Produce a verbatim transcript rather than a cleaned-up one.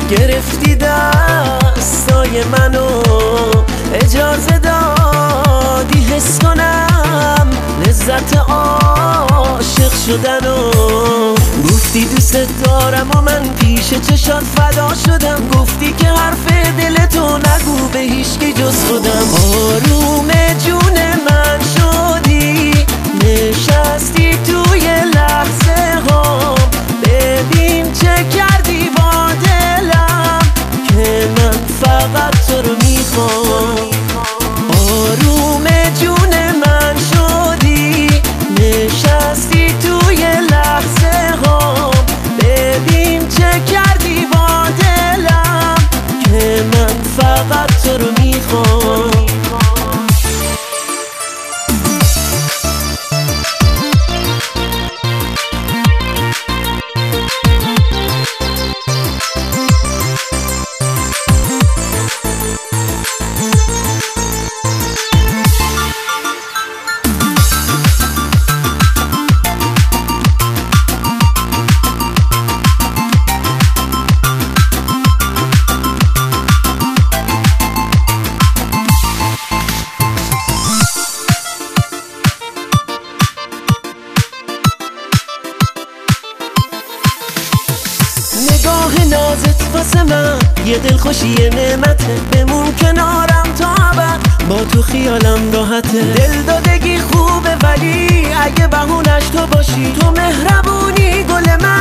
گرفتی دستای منو، اجازه دادی حس کنم لذت عاشق شدنو. گفتی دوست دارم و من پیش چشات فدا شدم، گفتی که حرف دلتو نگو به هیچکی جز خودم. آروم جون من شدی، نشستی توی لحظه ها، ببین چه کردی با دلم که من فقط تو رو میخوام. آروم جون من شدی، نشستی توی لحظه ها، ببین چه کردی با دلم که من فقط تو رو میخوام. نگاه نازت واسه من یه دلخوشی نعمته، بمون کنارم تا ابد با تو خیالم راحته. دل دادگی خوبه ولی اگه بهونش تو باشی، تو مهربونی گل من